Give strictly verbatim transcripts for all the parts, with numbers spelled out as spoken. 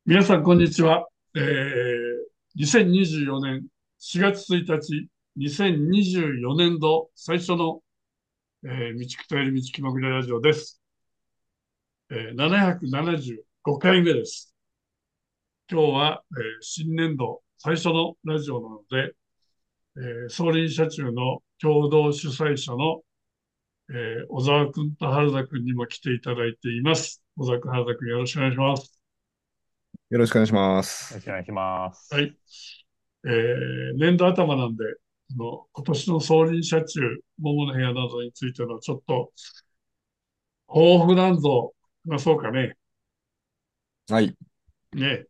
皆さん、こんにちは。えー、にせんにじゅうよねんしがつついたち、にせんにじゅうよねん度最初の、えー、道くたえる道気まぐれラジオです。えー、ななひゃくななじゅうごかいめです。今日は、えー新年度最初のラジオなので、えー、総林社中の共同主催者の、えー小沢君と原田君にも来ていただいています。小沢君、原田君、よろしくお願いします。 よろしくお願いします。 よろしくお願いします。 はい。えー年度頭なんで、あの今年の総輪車中、桃の部屋などについてのちょっと抱負なんぞ話そうかね。 はい。 ね。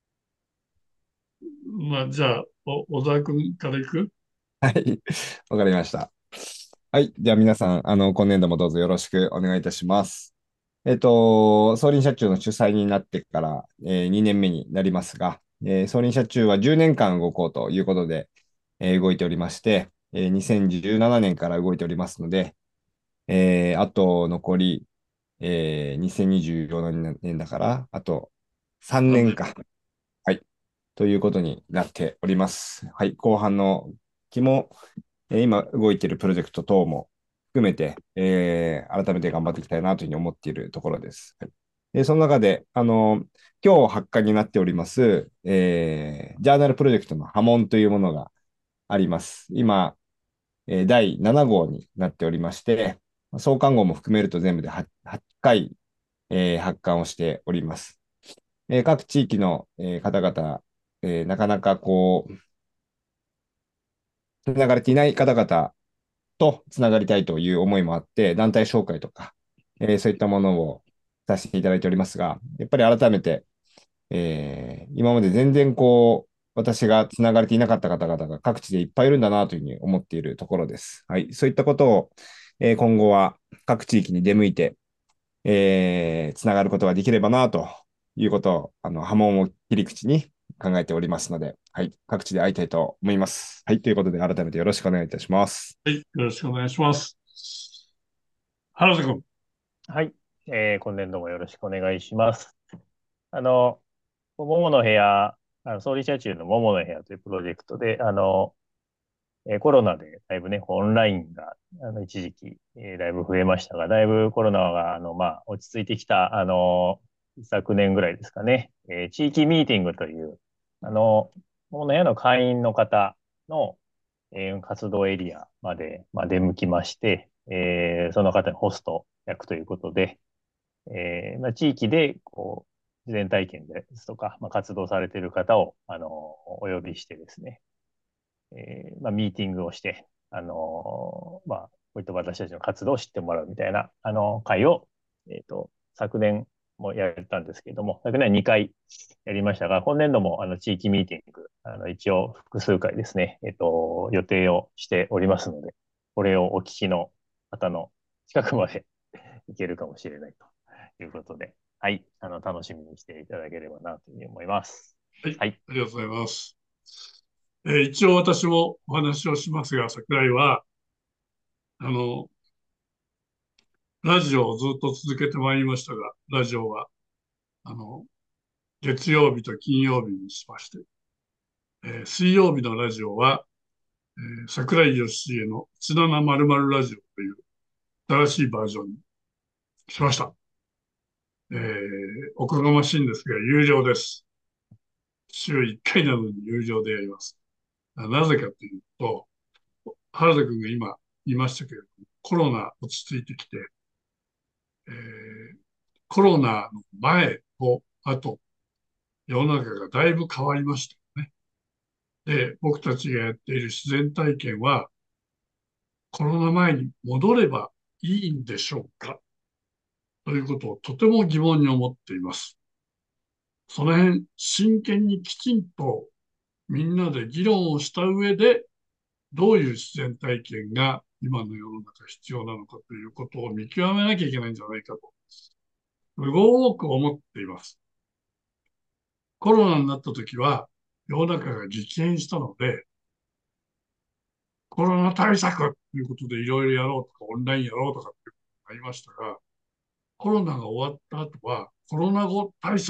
まあ、じゃあ、お小沢君から行く。 はい。わかりました。はい。では皆さん、あの、今年度もどうぞよろしくお願いいたします。えっと、総林社中の主催になってから、えー、にねんめになりますが、えー、総林社中はじゅうねんかん動こうということで、えー動いておりまして、えー、にせんじゅうななねんから動いておりますので、えーあと残り、えー、にせんにじゅうよねんだから、あと3 さんねん。 年か。はい。ということになっております。はい。後半の期も、えー今動いているプロジェクト等も含めて、えー改めて頑張っていきたいなというふうに思っているところです。はい。で、その中で、あの、今日発刊になっております、えージャーナルプロジェクトの波紋というものがあります。今、えーだいなな号になっておりまして、創刊号も含めると全部で はち, 回、えー発刊をしております。えー各地域の、えー方々、えーなかなかこう、つながれていない方々とつながりたいという思いもあって、団体紹介とか、えーそういったものをさせていただいておりますが、やっぱり改めて、えー今まで全然こう、私がつながれていなかった方々が各地でいっぱいいるんだなというふうに思っているところです。はい。そういったことを、えー今後は各地域に出向いて、えーつながることができればなということを、あの、波紋を切り口に考えておりますので、はい。各地で会いたいと思います。はい。ということで、改めてよろしくお願いいたします。 はい。よろしくお願いします。原田君。 はい。えー今年度もよろしくお願いします。あの、桃の部屋、あの総理社中の桃の部屋というプロジェクトで、あの、えーコロナでだいぶね、オンラインが、あの、一時期、えーだいぶ増えましたが、だいぶコロナが、あの、まあ、落ち着いてきた、あの、昨年ぐらいですかね、えー地域ミーティングという、あの、桃の部屋の会員の方の、えー活動エリアまで、まあ、出向きまして、えーその方にホスト役ということで、えーまあ、地域で、こう、自然体験ですとか、まあ、活動されている方を、あの、お呼びしてですね、えーまあ、ミーティングをして、あの、まあ、こういった私たちの活動を知ってもらうみたいな、あの、会を、えっと、昨年もやったんですけれども、昨年はにかいやりましたが、今年度も、あの、地域ミーティング、あの、一応複数回ですね、えっと、予定をしておりますので、これをお聞きの方の近くまでいけるかもしれないということで、はい、あの、楽しみにしていただければなというふうに思います。 はい。 はい。 ありがとうございます。えー一応私もお話をしますが、桜井は、あの、ラジオをずっと続けてまいりましたが、ラジオは、あの、月曜日と金曜日にしまして、えー水曜日のラジオは、えー桜井義重のつななまるまるラジオという新しいバージョンにしました。えーおこがましいんですが、有料です。週いっかいなのに有料でやります。なぜかというと、原田君が今言いましたけれども、コロナ落ち着いてきて、えーコロナの前と後、世の中がだいぶ変わりましたよね。で、僕たちがやっている自然体験は、コロナ前に戻ればいいんでしょうかということをとても疑問に思っています。その辺、真剣にきちんとみんなで議論をした上で、どういう自然体験が今の世の中必要なのかということを見極めなきゃいけないんじゃないかと、すごく思っています。コロナになった時は、世の中が激変したので、コロナ対策ということでいろいろやろうとか、オンラインやろうとかっていうことになりましたが、コロナが終わった後は、コロナ後対策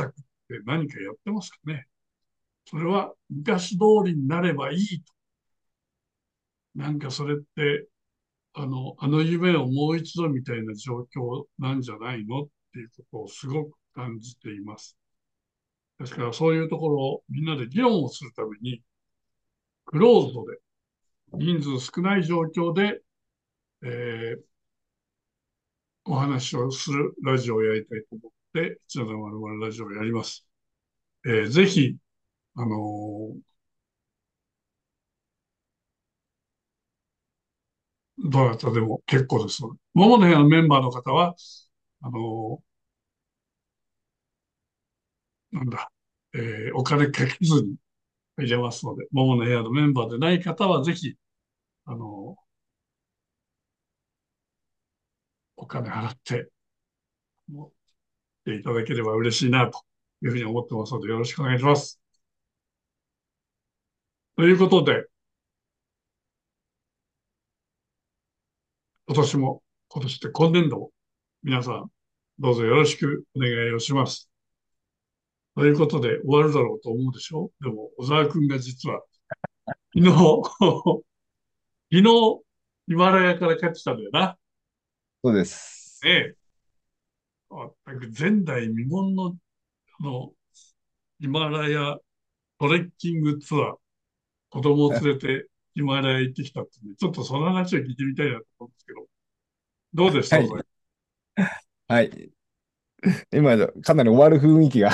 って何かやってますかね。それは昔通りになればいいと。なんかそれって、あの、あの夢をもう一度みたいな状況なんじゃないのっていうことをすごく感じています。ですからそういうところをみんなで議論をするために、クローズドで、人数少ない状況で、えーお話をするラジオをやりたいと思って、いちななまるまるラジオをやります。えーぜひ、あのーどなたでも結構ですので。ももの部屋のメンバーの方は、あのーなんだ、えーお金かけずに入れますので、ももの部屋のメンバーでない方は、ぜひ、あのーお金払って、もう来ていただければ嬉しいな、というふうに思ってますので、よろしくお願いします。ということで、今年も、今年って今年度も、皆さん、どうぞよろしくお願いをします。ということで終わるだろうと思うでしょ。でも、小沢くんが実は、昨日昨日、ヒマラヤから帰ってきたんだよな。 そうです。 ねえ。全く前代未聞の、あの、ヒマラヤトレッキングツアー、子供を連れてヒマラヤ行ってきたってんで、ちょっとその話を聞いてみたいなと思うんですけど、どうでした小沢はい。はい。今、かなり終わる雰囲気が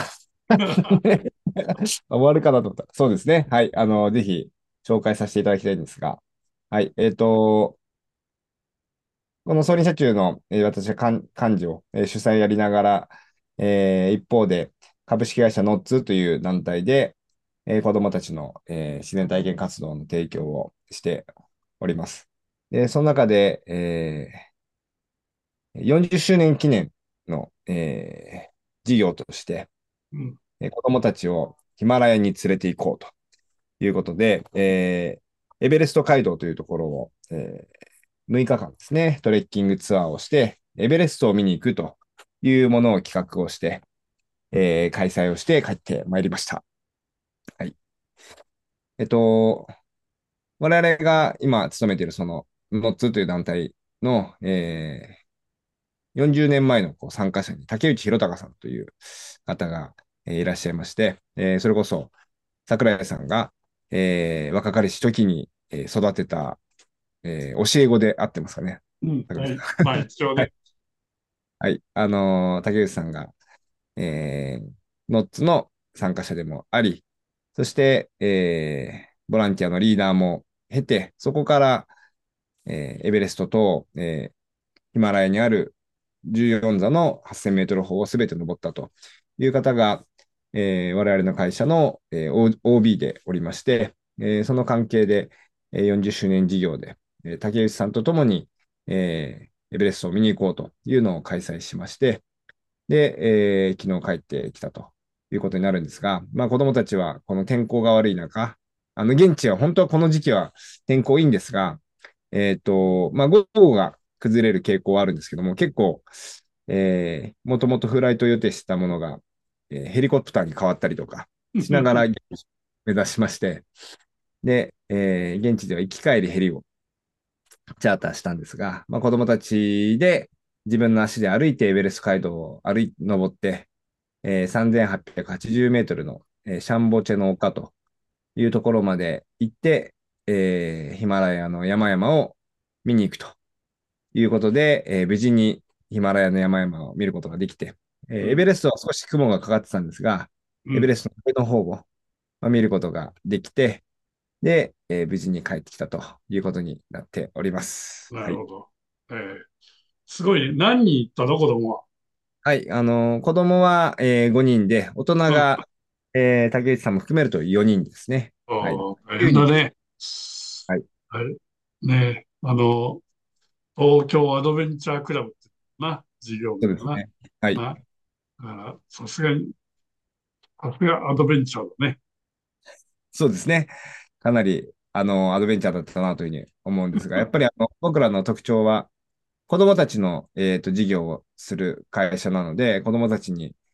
終わるかなと思った。そうですね。はい。あの、ぜひ紹介させていただきたいんですが、はい。えっと、この総理社中の、えー私は幹幹事を、えー主催やりながら、えー一方で株式会社ノッツという団体で、えー子どもたちの、えー自然体験活動の提供をしております。で、その中で、えーよんじゅっしゅうねん記念の、えー事業として、 うん。 えー子どもたちをヒマラヤに連れて行こうということで、えーエベレスト街道というところを、えーむいかかんですね、トレッキングツアーをして、エベレストを見に行くというものを企画をして、えー開催をして帰ってまいりました。はい。えっと、我々が今勤めているそのノッツという団体の、えーよんじゅうねんまえのこう参加者に竹内宏隆さんという方が、えーいらっしゃいまして、えーそれこそ桜井さんが、えー若かりし時に、えー育てた、えー教え子であってますかね。 うん。 竹内さん。 はい。まあ一応はい。 ね。 はい。あのー竹内さんが、えーノッツの参加者でもあり、そして、えーボランティアのリーダーも経て、そこから、えーエベレストと、えーヒマラヤにあるじゅうよん座のはっせんメートル峰をすべて登ったという方が、えー我々の会社の、えー オービー でおりまして、えーその関係で、えーよんじゅっしゅうねん事業で、えー竹内さんと共に、えーエベレストを見に行こうというのを開催しまして、で、えー昨日帰ってきたということになるんですが、まあ子供たちはこの天候が悪い中、あの現地は本当はこの時期は天候いいんですが、えっと、まあ午後が崩れる傾向はあるんですけども、結構、えー、もともとフライト予定してたものが、えーヘリコプターに変わったりとかしながら目指しまして、で、えー現地では行き帰りヘリをチャーターしたんですが、まあ、子供たちで自分の足で歩いてエベレスト街道を歩い、登って、えー、さんぜんはっぴゃくはちじゅうメートルの、えーシャンボチェの丘というところまで行って、えーヒマラヤの山々を見に行くということで、えー無事にヒマラヤの山々を見ることができて、えーうん。 エベレストは少し雲がかかってたんですが、 うん。 エベレストの上の方を、まあ、見ることができて、で、えー無事に帰ってきたということになっております。はい。 なるほど。えーすごいね。何人行ったの子供は。 はい。あのー子供は、えーごにんで、大人うん。 が、えー竹内さんも含めるとよにんですね。はい。 おー大 9人。 変だね。 はい。 はい。ねえ、あの、東京アドベンチャークラブってな、事業名だな。 そうですね。はい。 な、あさすがに、さすがアドベンチャーだね。 そうですね。かなり、あの、アドベンチャーだったなというふうに思うんですが、やっぱりあの僕らの特徴は、子供たちの、えーと、事業をする会社なので、子供たちに、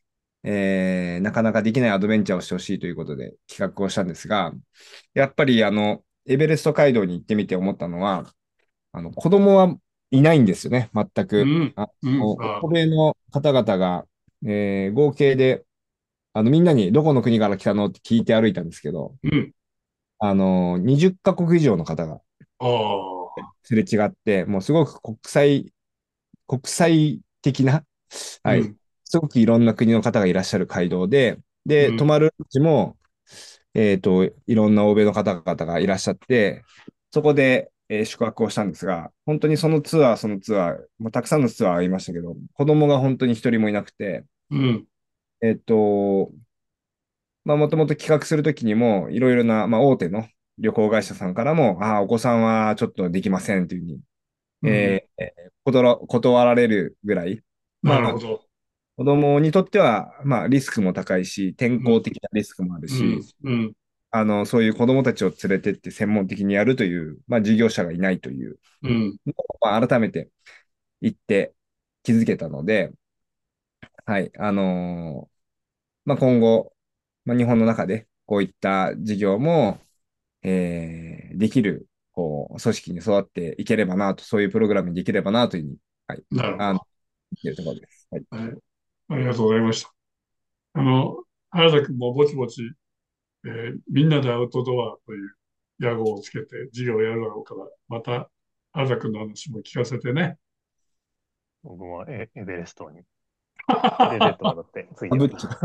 えーなかなかできないアドベンチャーをしてほしいということで企画をしたんですが、やっぱりあの、エベレスト街道に行ってみて思ったのは、あの、子供はいないんですよね、全く。 うん、 あうん、 の、 あ、 欧米の方々が、えー合計で、あの、みんなにどこの国から来たのって聞いて歩いたんですけど、 うん、 あの、にじゅっカ国以上の方がああ、 すれ違って、もうすごく国際、国際的な、はい、 うん、 すごくいろんな国の方がいらっしゃる街道で、で、泊うん、 まる地も、えっと、いろんな欧米の方々がいらっしゃって、そこで、えー宿泊をしたんですが、本当にそのツアー、そのツアー、もうたくさんのツアーがありましたけど、子供が本当に一人もいなくて、 うん、 えっと、まあ、もともと企画するときにも、いろいろな、まあ、大手の旅行会社さんからも、ああ、お子さんはちょっとできませんというふうに、 うん、 えー断ら断られるぐらい、まあ、 なるほど。 子供にとっては、まあ、リスクも高いし、天うん、 候的なリスクもあるうん、 し、 うん、 あの、そういう子供たちを連れてって専門的にやるという、まあ、事業者がいないといううん、 のを、まあ、改めて言って気づけたので、はい、あのーまあ、今後、まあ、日本の中でこういった事業も、えーできる、こう、組織に育っていければなと、そういうプログラムにできればなというふうに、はい、あの、 なるほど。 言ってるところです。はい。 はい、ありがとうございました。あの、原田君もぼちぼち、えーみんなでアウトドアという屋号をつけて授業をやるだろうから、また原田君の話も聞かせてね。 僕もエ、エベレストに連れてってもらって、次は。 あぶっち。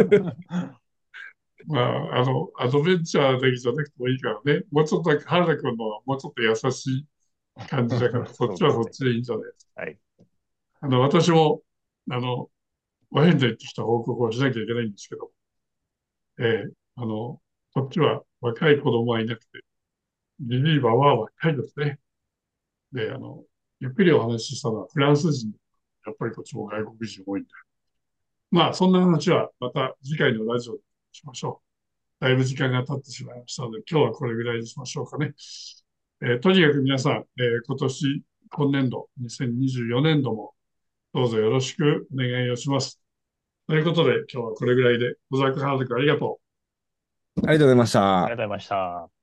まあ、あの、アドベンチャー的じゃなくてもいいからね。もうちょっとだけ、原田君のはもうちょっと優しい感じだから、そっちはそっそうですね。 ちでいいんじゃないですか。 はい。 あの、私も、あの、ワインで行ってきた報告をしなきゃいけないんですけど、ええ、あの、こっちは若い子供はいなくて、リリーバーは若いですね。で、あの、ゆっくりお話ししたのはフランス人。やっぱりこっちも外国人多いんで。まあ、そんな話はまた次回のラジオでしましょう。だいぶ時間が経ってしまいましたので、今日はこれぐらいにしましょうかね。えーとにかく皆さん、えー今年、今年度、にせんにじゅうよねんどもどうぞよろしくお願いをします。ということで、今日はこれぐらいで、小沢君、原田君ありがとう。 ありがとうございました。 ありがとうございました。